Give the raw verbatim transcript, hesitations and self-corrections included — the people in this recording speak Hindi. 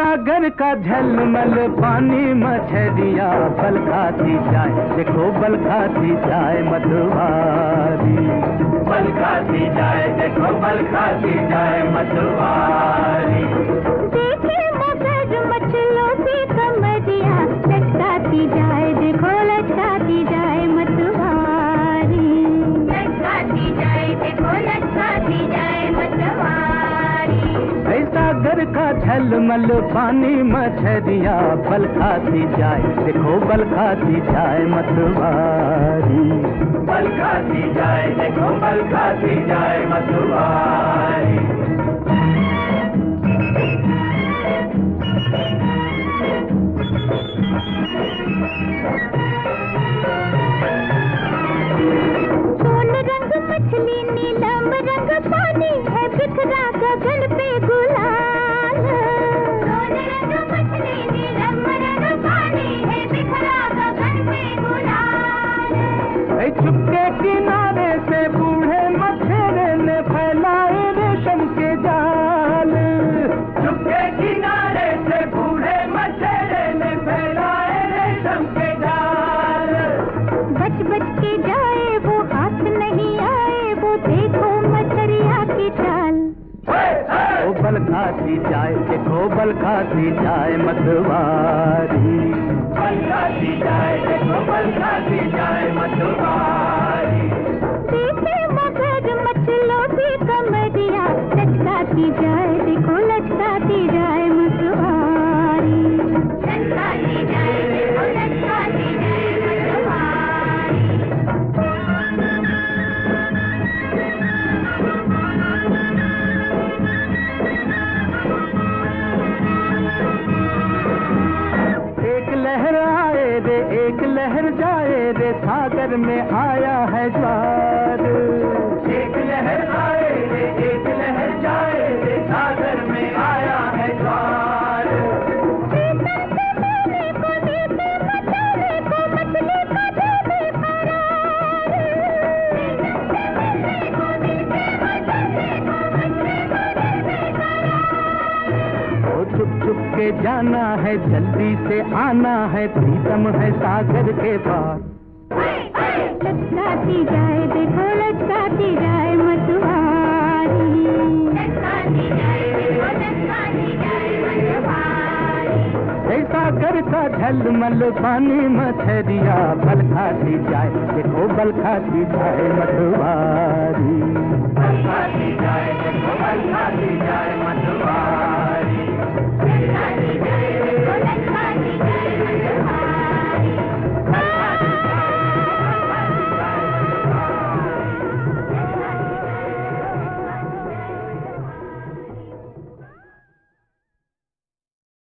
सागर का झलमल पानी मछलिया बल खाती जाए, देखो बल खाती जाए मतवारी, बल खाती जाए, देखो बल खाती जाए मतवारी। देखे मगर मछलों की कमरिया लचकाती जाए, देखो लचकाती जाए मतवारी, लचकाती जाए, देखो लचकाती जाए मतवारी। सागर का झलमल पानी मछलिया बल खाती जाए, देखो बल खाती जाए मतवारी, बल खाती जाए, देखो बल खाती जाए मतवारी। सोन रंग मछली नीलम रंग पानी है, बिखरा गगन पे गुलाल। सोन रंग मछली नीलम रंग पानी है, बिखरा गगन पे गुलाल। चुपके किनारे से बूढ़े मछेरे ने फैलाए रेशम के जाल, चुपके किनारे से बूढ़े मछेरे ने फैलाए रेशम के जाल। बच बच के जाए वो हाथ नहीं आए, वो देखो मछलिया की चाल। ओ बल खाती जाए, देखो बल खाती जाए मतवारी, बल खाती जाए, देखो बल खाती जाए मतवारी। देखे मगर मछलों की कमरिया लचकाती जाए, देखो लचकाती जाए मतवारी, लचकाती जाए, देखो लचकाती जाए मतवारी। एक लहर आए रे एक लहर जाए रे, सागर में आया है ज्वार, एक लहर आए रे एक लहर जाए रे, सागर में आया है ज्वार। को देते मचाने को मछली का देते फरार, को देते मचाने को मछली का देते फरार। ओ चुप चुप के जाना है, जल्दी से आना है, प्रीतम है सागर के पार। लचकाती जाए, देखो लचकाती जाए मतवारी, लचकाती जाए, देखो लचकाती जाए मतवारी। सागर का झलमल पानी मछलिया बल खाती जाए, देखो बल खाती जाए मतवारी, बल खाती जाए, देखो बल खाती जाए मतवारी।